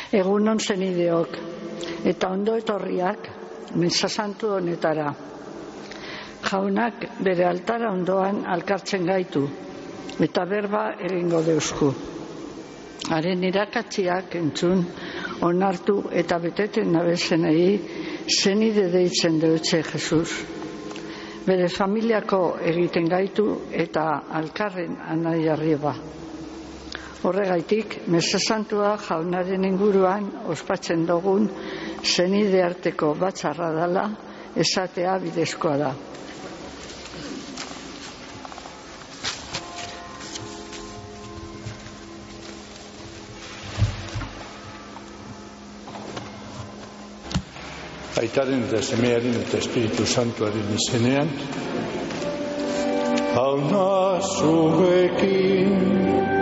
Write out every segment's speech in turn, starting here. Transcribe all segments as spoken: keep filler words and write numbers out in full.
Egunon zenideok, eta ondo etorriak meza santu honetara. Jaunak bere altara ondoan alkartzen gaitu, eta berba egingo deusku. Haren irakatziak entzun, onartu eta beteten nabezenei zenide deitzen deutze Jesus. Bere familiako egiten gaitu eta alkarren anai arriba. Horregaitik, meza santua jaunaren inguruan ospatzen dugun zenide arteko batzarra dela esatea bidezkoa da. Aitaren eta semearen eta Espiritu Santuaren izenean, jauna zuekin.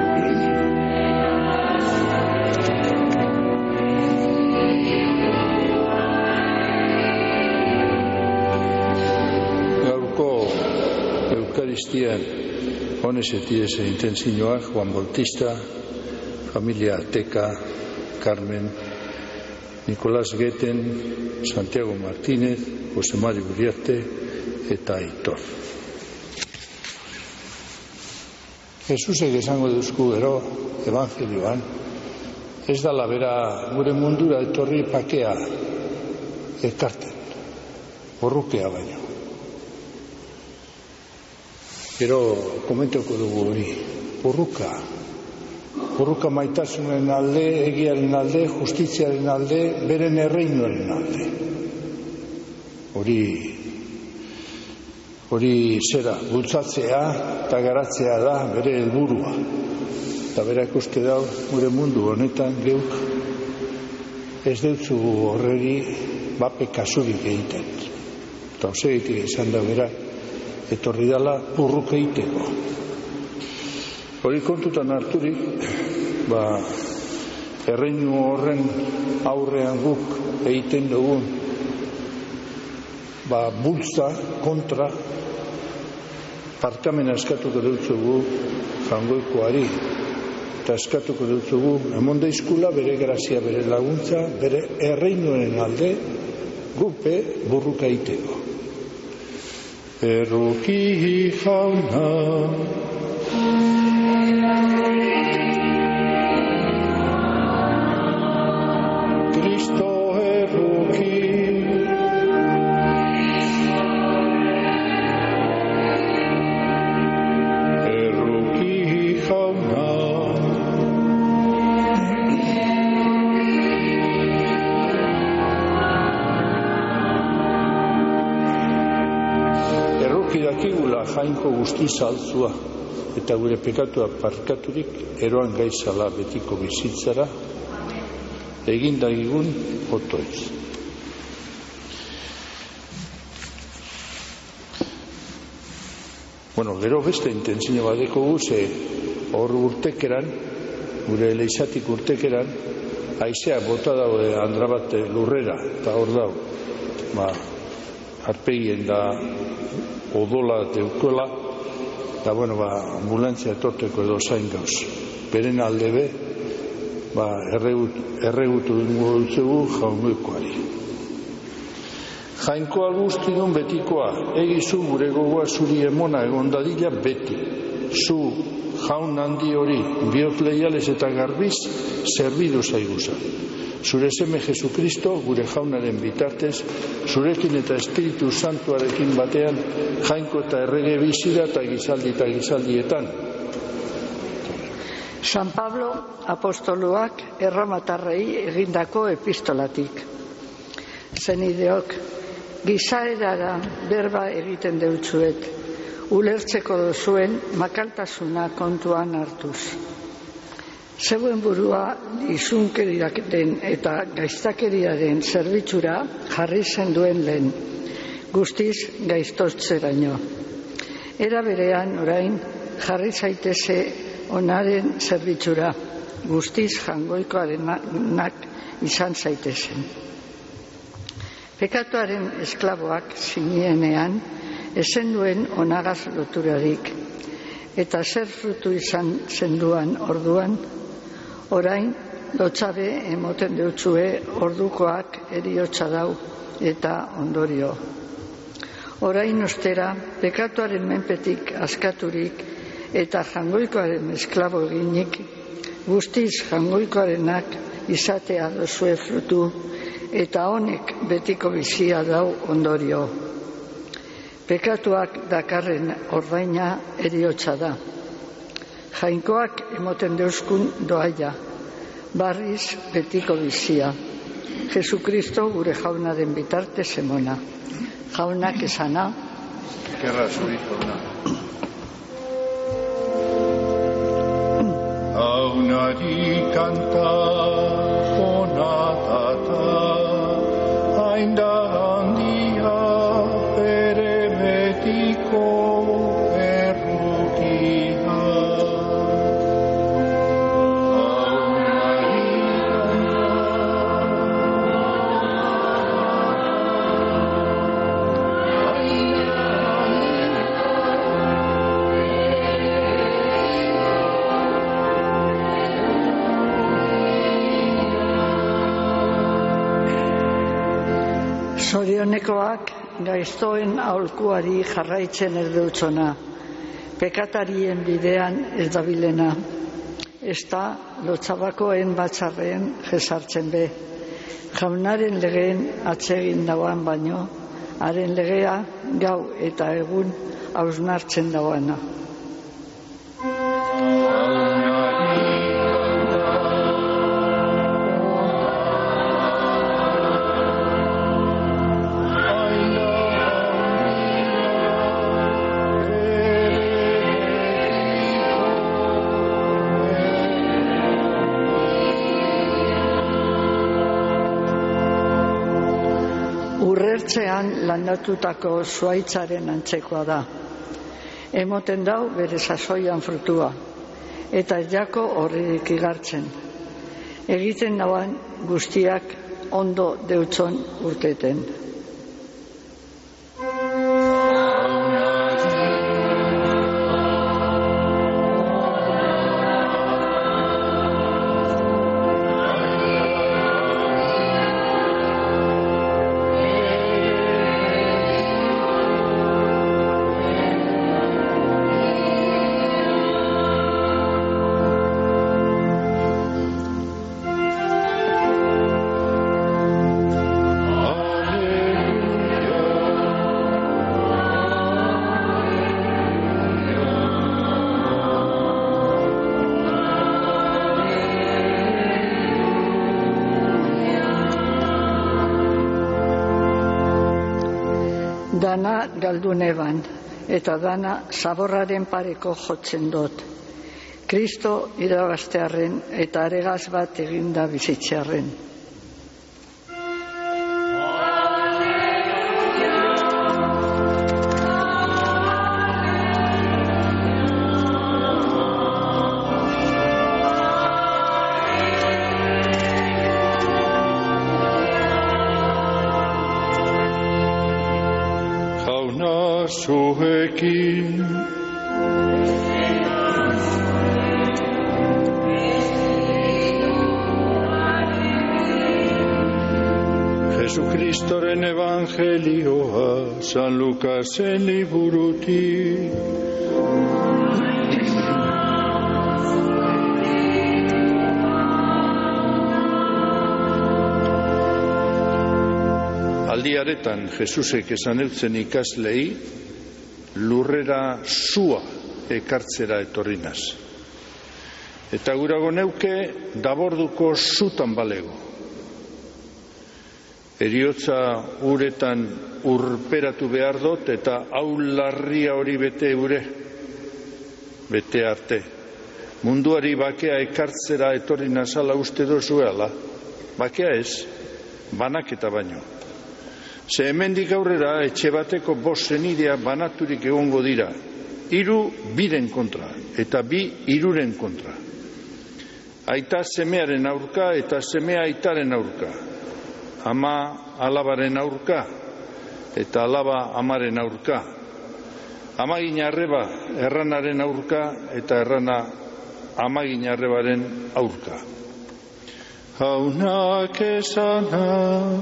Euskaristian honez etideze intentzioak Juan Bautista, familia Arteka, Carmen, Nicolás Gueten, Santiago Martínez, José Mari Uriarte eta Aitor. Jesusek esango duzku gero evangelioan, ez da bera gure mundura etorri pakea ekarten, borrukea baino. Gero komentoko dugu hori, borruka, borruka maitasunen alde, egiaren alde, justiziaren alde, beren erreinuaren alde. Hori, hori zera, bultzatzea eta garatzea da bere helburua. Eta berak uste dau, gure mundu honetan geuk ez deutzu horreri bape kasurik egiten. Eta osegitik izan da berak, etorri dela burruka egiteko. Hori kontutan harturik, ba, erreinu horren aurrean guk egiten dugun, ba, bultza, kontra, parkamena eskatuko dutzugu jangoikoari, eta eskatuko dutzugu emon daizkula bere grazia, bere laguntza, bere erreinuaren alde gupe burruka egiteko. Erruki jauna, Kristo erruki, erruki jauna, dakigula jainko guzti saltzua eta gure pekatua parkaturik eroan gaizala betiko bizitzara egin dagigun otoiz. Bueno, gero beste intentzio badeko guze hor urtekeran, gure leizatik urtekeran, haizea bota daude andra bat lurrera eta hor dau, ba, arpegien da odola deukola, eta bueno, ba, ambulantzia etorteko edo zain gauz. Beren alde be, ba, erregutu dingo dutzugu jaungoikoari. Jainkoa guzti duen betikoa, egizu gure gogoa zuri emona egon dadila beti. Zu jaun handi hori, bihotz leiales eta garbiz, zerbidu zaiguzan. Zure seme Jesukristo, gure jaunaren bitartez, zurekin eta Espiritu Santuarekin batean, jainko eta errege bizira eta gizaldi eta gizaldietan. San Pablo apostoluak erromatarrei egindako epistolatik. Zenideok, gizaerara berba egiten deutzuet, ulertzeko duzuen makaltasuna kontuan hartuz. Zeuen burua izunkeriaren eta gaiztakeriaren zerbitzura jarri zenduen lehen, guztiz gaiztotzeraino. Era berean orain jarri zaiteze onaren zerbitzura, guztiz jangoikoarenak izan zaitezen. Pekatuaren esklaboak zinienean esen duen onagaz loturarik, eta zer frutu izan zenduan orduan, orain lotxabe emoten deutzue ordukoak eriotza dau eta ondorio. Orain ostera, pekatuaren menpetik askaturik eta jangoikoaren esklabo eginik, guztiz jangoikoarenak izatea dozue frutu, eta honek betiko bizia dau ondorio. Pekatuak dakarren ordaina eriotza da. Jainkoak emoten deuzkun doaia, barriz betiko bizia. Jesukristo gure jaunaren bitartez emona. Jaunak esana. Gerra zuri jauna. Jaunari kanta ona data, hainda handia bere betiko errukia. Zorionekoak gaiztoen aholkuari jarraitzen ez deutzona, pekatarien bidean ez dabilena, ez da lotxabakoen batzarren jesartzen be, jaunaren legeen atsegin dauan baino, haren legea gau eta egun hausnartzen dauana. Urrertzean landatutako zuaitzaren antzekoa da. Emoten dau bere sasoian frutua, eta ez jako horredik igartzen. Egiten dauan guztiak ondo deutzon urteten. Dana galdun eban, eta dana zaborraren pareko jotzen dut. Kristo irabaztearren eta aregaz bat eginda bizitzearren. Zuekin Jesukristoren evangelioa San Lukasen liburutik. Aldiaretan Jesusek esan eutzen ikaslei lurrera sua ekartzera etorrinaz. Eta gurago neuke daborduko sutan balego. Eriotza uretan urperatu behar dut eta hau larria hori bete ure, bete arte. Munduari bakea ekartzera etorrinaz ala uste dozuela, bakea ez, banaketa baino. Ze hemendik aurrera etxe bateko bost senidea banaturik egongo dira, hiru biren kontra eta bi hiruren kontra. Aita semearen aurka eta semea aitaren aurka, ama alabaren aurka eta alaba amaren aurka, amagin arreba erranaren aurka eta errana amagin arrebaren aurka. jaunak esana.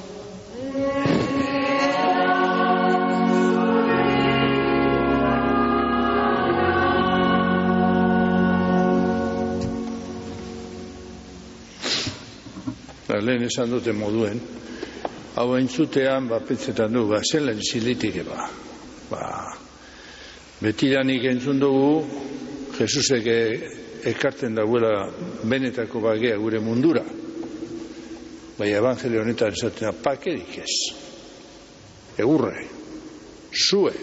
Lehen esan dute moduen, hau entzutean, ba, pentsetan du, ba, zelen zilitik, ba, ba, betidanik entzun dugu, Jesusek ekartzen dagoela benetako bagea gure mundura. Bai, evangelio honetan esaten da, pakerik ez, egurre, zue,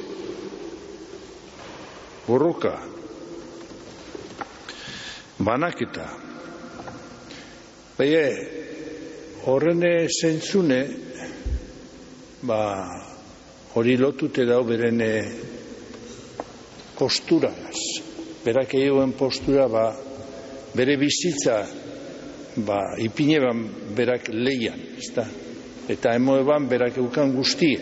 borroka, banaketa, bai, horrene zentzune, ba, hori lotute dau beren posturaz. Berak eguen postura, ba, bere bizitza, ba, ipineban berak leian, ezta? Eta emoeban berak eukan guztie.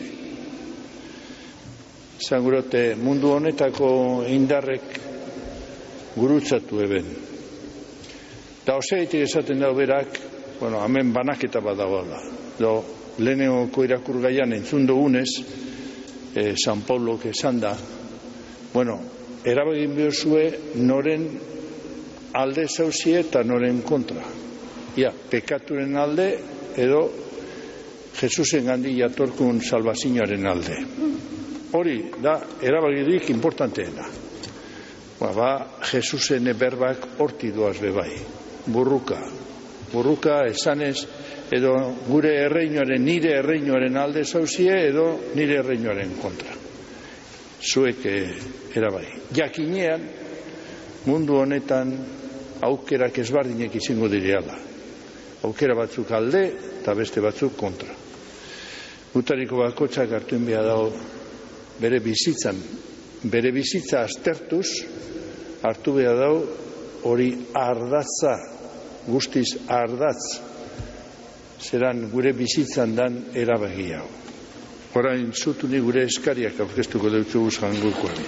Zangurote, mundu honetako indarrek gurutzatu eben. Eta oseitik esaten dau berak, bueno, hemen banaketa bat dagoela. Lehenengoko irakurgaian entzun dugunez, eh, San Paulok esan da, bueno, erabagin behozue noren alde zauzie eta noren kontra. Ia, pekaturen alde edo Jesusen gandi jatorkun salvazioaren alde. Hori da, erabagirik importanteena. Ba, ba, Jesusen berbak horti doaz bebai. Burruka. Burruka esanez, edo gure erreinoaren, nire erreinoaren alde zauzie, edo nire erreinoaren kontra. Zuek erabai. Jakinean, mundu honetan aukerak ezbardinek izango direala. Aukera batzuk alde, eta beste batzuk kontra. Gutariko bakotxak hartuen behar dago bere bizitzan, bere bizitza aztertuz, hartu behar dago hori ardatza, guztiz ardatz, zeran gure bizitzan dan erabagi hau. Orain zutu ni gure eskariak aurkeztuko deutzu guzkan gurkoan.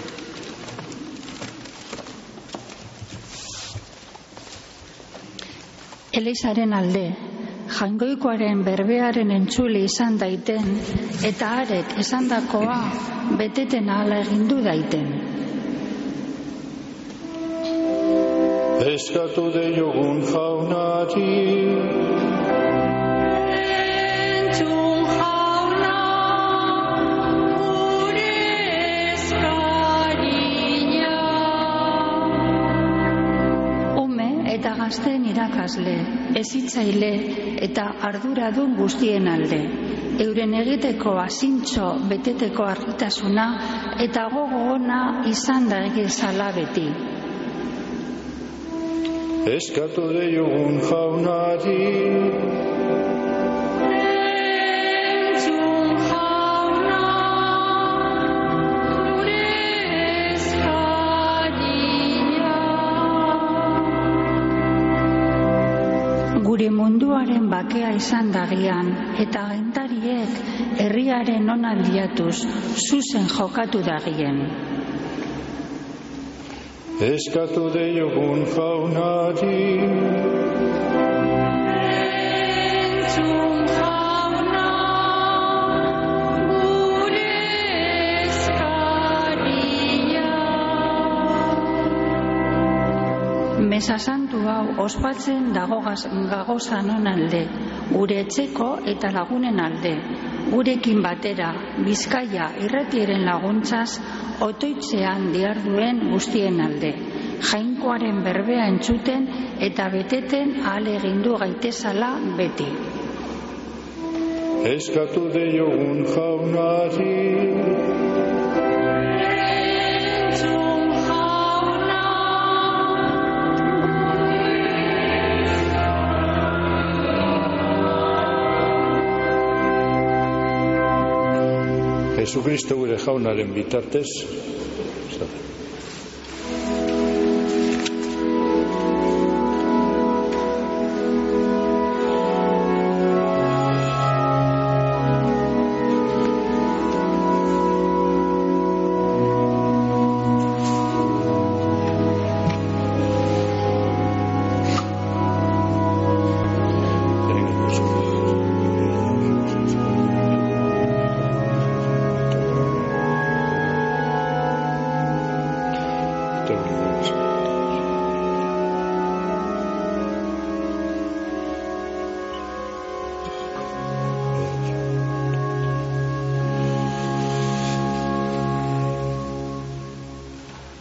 Elizaren alde, jaingoikoaren berbearen entzule izan daiten, eta arek esandakoa beteten ahala egindu daiten. Eskatu deiogun jaunari, entzun jauna, gure eskaria. Ume eta gazteen irakasle, hezitzaile eta arduradun guztien alde. Euren egiteko azintxo beteteko argitasuna eta gogo ona izan da egizala beti. eskatu deiogun jaunari, entzun jauna, gure eskaria. Gure munduaren bakea izan dagian, eta agintariek herriaren onaldiatuz zuzen jokatu dagien. eskatu deiogun jaunari, entzun jauna, gure eskaria. Mesa santu hau ospatzen dago gagozan alde, gure etxeko eta lagunen alde, gurekin batera, Bizkaia irratiaren laguntzaz, otoitzean diharduen guztien alde, jainkoaren berbea entzuten eta beteten ahalegindu gaitezala beti. eskatu deiogun jaunari, entzun jauna, Jesucristo gure jaunaren bitartez,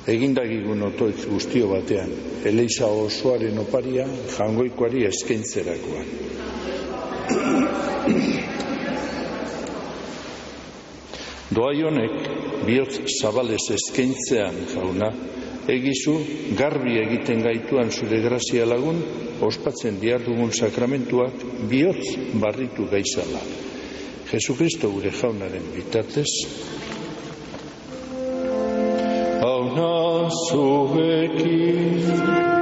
egindagigun otoitz guztio batean, Eliza osoaren oparia jangoikoari eskaintzerakoan. Doai honek, bihotz zabalez eskaintzean, Jauna, egizu garbi egiten gaituan zure grazia lagun, ospatzen dihardugun sakramentuak bihotz barritu gaizala. Jesukristo gure Jaunaren bitartez, Jauna zuekin.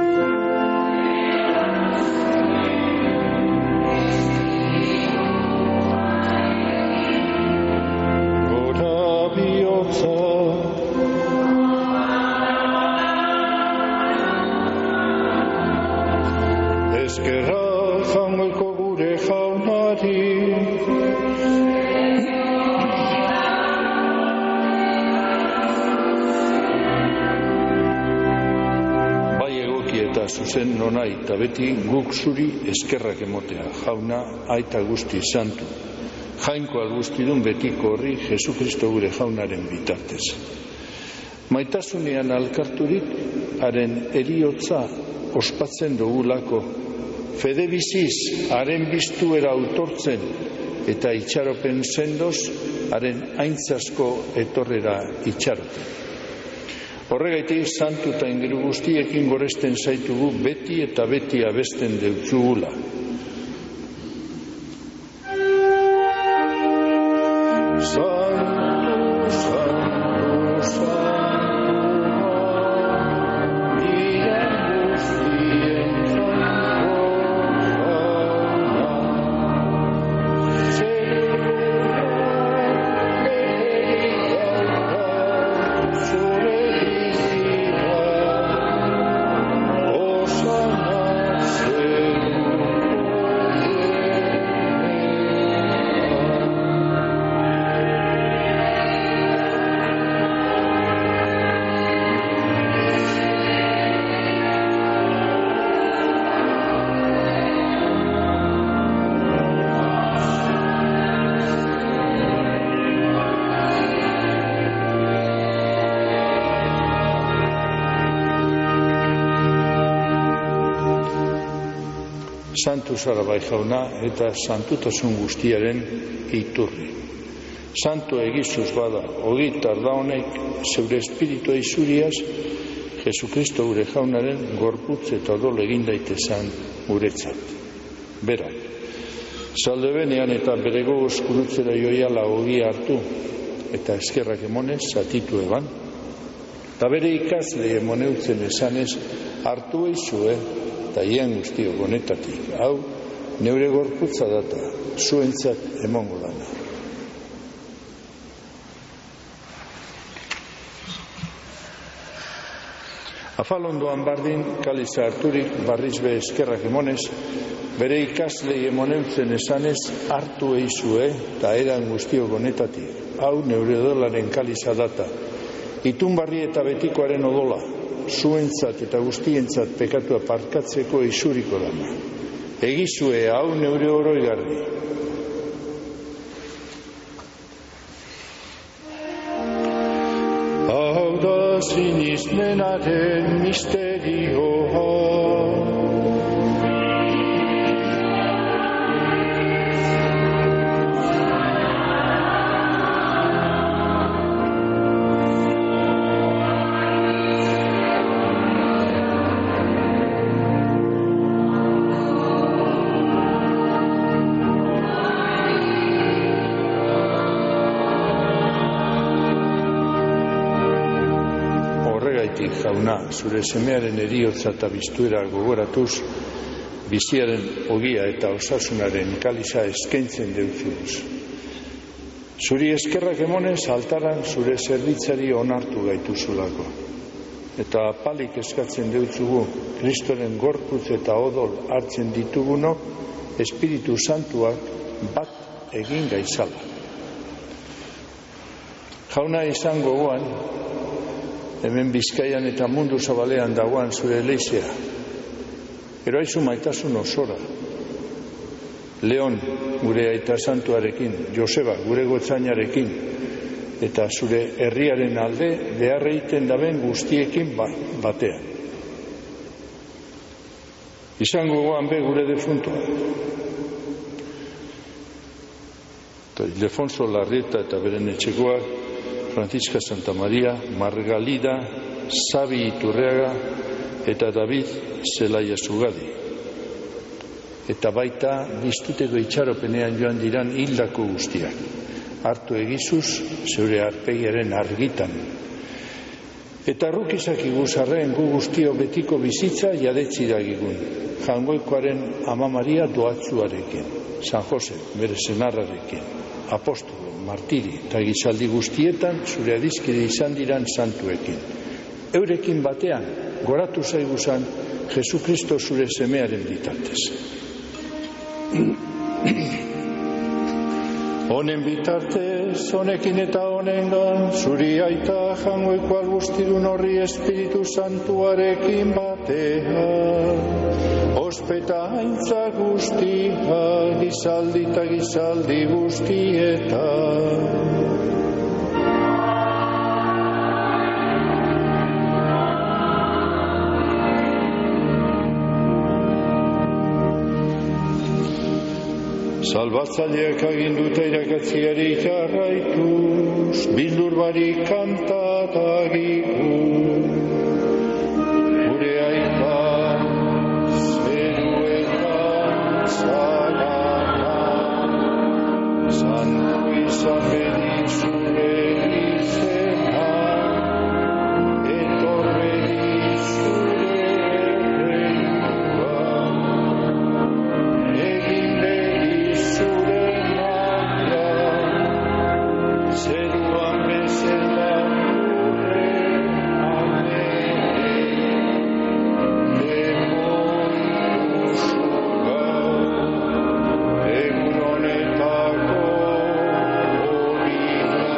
Zuzen nonai eta beti guk zuri eskerrak emotea, Jauna, aita guzti santu, jainko algustidun betiko horri Jesukristo gure Jaunaren bitartez. Maitasunean alkarturik, haren eriotza ospatzen dugulako, fede biziz, haren biztuera autortzen eta itxaropen sendoz, haren aintzasko etorrera itxaropen. Horregaitik santu eta ingeru guztiekin goresten zaitugu beti eta beti abesten deutzugula. Santu, santu, santu, dira guztien Santu zara bai Jauna eta santutasun guztiaren iturri. Santu egizuz bada, ogit arda honek, zeure espiritua izuriaz, Jesukristo gure Jaunaren gorputz eta odol egin daitezan guretzat. Berak, salde benean eta bere gogoz kunutzera joiala ogia hartu, eta eskerrak emonez, zatitu eban, eta bere ikasle emoneutzen esanez, hartu eizue, eta ian guztio gonetatik, hau, neure gorputza data, zuentzat emongo dana. Afalondoan bardin, kaliza harturik, barrizbe eskerrak emonez, bere ikaslei emoneutzen esanez, hartu eizue, eta eran guztio gonetatik, hau, neure odolaren kaliza data, itunbarri eta betikoaren odola, zuentzat eta guztientzat pekatua parkatzeko isuriko dana. Egizue hau neure oroigarri. Hau da sinismenaren misterioa. Jauna, zure semearen eriotza eta biztuera gogoratuz, biziaren ogia eta osasunaren kaliza eskaintzen deutzuz. Zuri eskerrak emonez, altaran zure zerbitzari onartu gaituzulako. Eta apalik eskatzen deutzugu, Kristoren gorputz eta odol hartzen ditugunok, Espiritu Santuak bat egin gaizala. Jauna izan gogoan, hemen Bizkaian eta mundu zabalean dagoan zure leizea. Ero haizu maitasun osora. Leon, gure aita santuarekin, Joseba, gure gotzainarekin, eta zure herriaren alde behar egiten daben guztiekin batean. Izango goan be gure defuntua. Ildefonso Larrieta eta beren etxekoak, Francisca Santa Maria, Margalida, Sabi Iturreaga eta David Zelaia Zugadi. Eta baita biztuteko itxaropenean joan diran hildako guztiak. Hartu egizuz zeure arpegiaren argitan. Eta rukizak iguzarren gu guztio betiko bizitza jadetzi dagigun. Jangoikoaren Ama Maria doatzuarekin, San Jose bere senarrarekin, apostolo, martiri eta gizaldi guztietan zure adizkide izan diran santuekin. Eurekin batean goratu zaiguzan Jesu Kristo zure semearen bitartez. Honen bitartez, honekin eta honengan, zuri aita jangoiko algustidun horri Espiritu Santuarekin batean, ospeta haintza guztia, gizaldi eta gizaldi guztietan. Salbatzaileak aginduta irakatziari jarraituz, bildur barik kantatagiku. Gure aita, zeruetan zagana, santu izan bedi zure izena, etorredi zure erreinoa, egin bedi zure maia, zeruan bezala gure amene, demon usuga, egun honetako horina,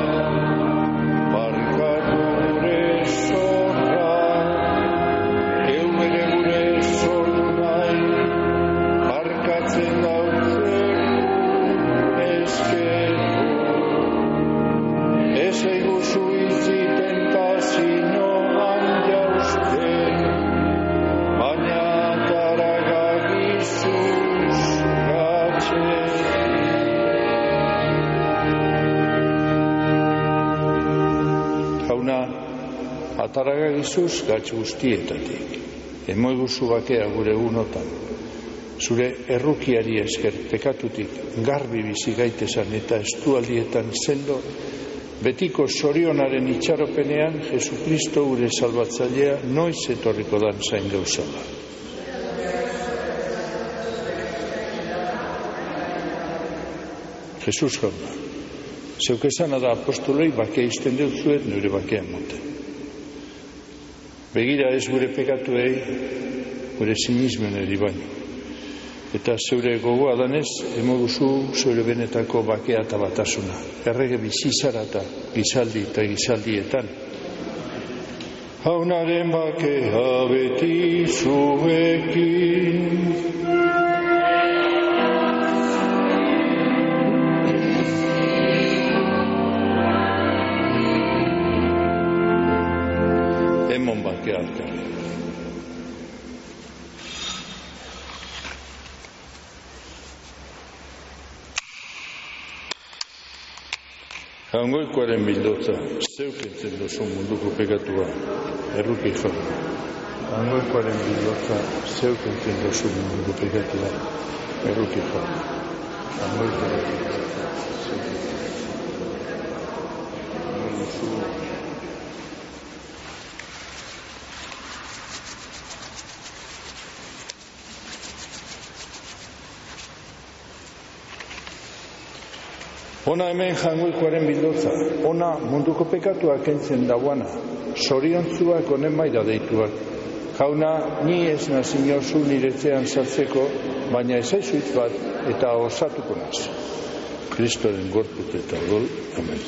barkatu gure zorra, eu ere gure zorra nahi, barkatzen dautzeko eskeru, ez eguzu izi tentazioan jausten, baina taragagizuz gatxetik. Jauna, ataragagizuz gatx guztietatik, emoiguzu bakea gure egunotan, zure errukiari esker pekatutik garbi bizi gaitesan eta estualdietan sendo, betiko zorionaren itxaropenean Jesukristo gure salbatzailea noiz etorriko dan zain gauzala. Jesus jauna, zeuk esana da apostoloi bakea izten deutzuet nire bakea moten. Begira ez gure pekatuei, gure sinismeneri baino. Eta zeure gogoa danez, emoguzu zeure benetako bakea eta batasuna. Errege bizizara eta gizaldi eta gizaldietan. Jaunaren bakea beti zuekin. Emon bakea alkarri. Jaungoikoaren bildotza, zeuk entzen dozu munduko pekatua, erruki jauna. Jaungoikoaren bildotza, zeuk entzen dozu munduko pekatua, erruki jauna. Jaungoikoaren bildotza, zeuk entzen dozu. Ona hemen jangoikoaren bildotza, ona munduko pekatuak kentzen dauana, zoriontzuak honen maira deituak. Jauna, ni ez nazinozu niretzean sartzeko, baina ezaizuitz bat eta osatuko naz. Kristoren gorput eta odol, amen.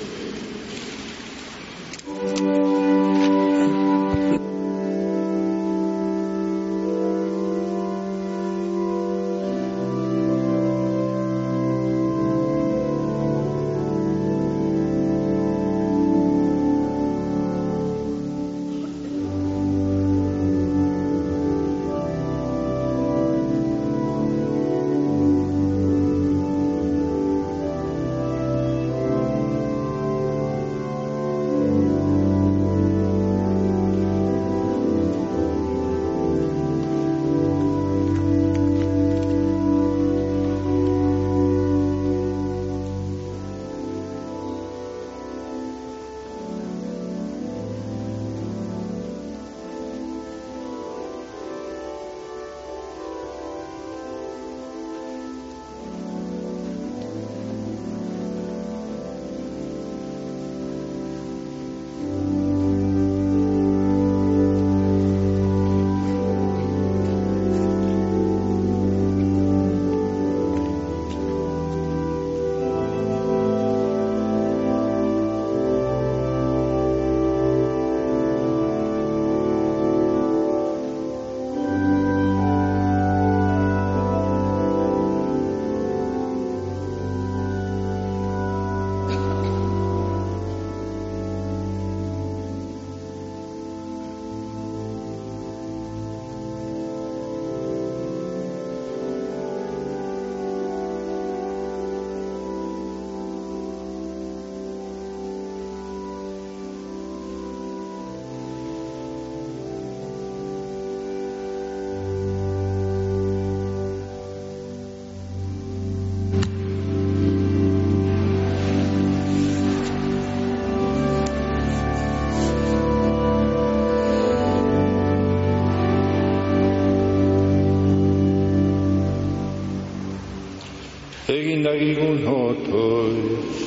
egin dagigun otoiz.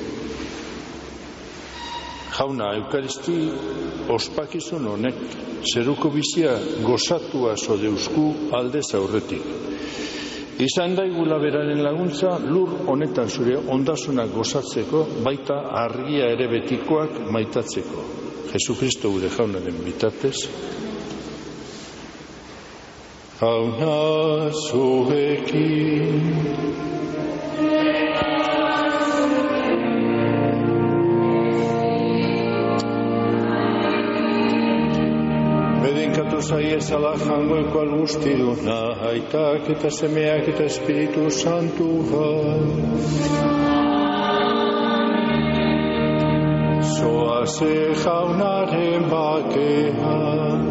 Jauna, Eukaristi ospakizun honek, zeruko bizia gozatua zodeuzku aldez aurretik. Izan daigula beraren laguntza, lur honetan zure ondasunak gozatzeko, baita argia ere betikoak maitatzeko. Jesukristo gure jaunaren bitartez. Jauna zuekin. Bedenkatu zaiezala jangoeko algustiduna, aitak eta semeak eta Espiritu Santua. Zoaze jaunaren bakean.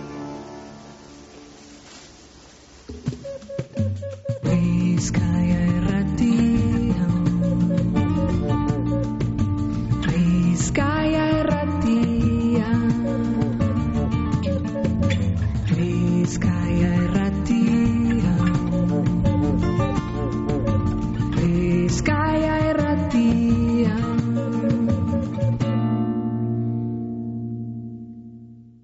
Bizkaia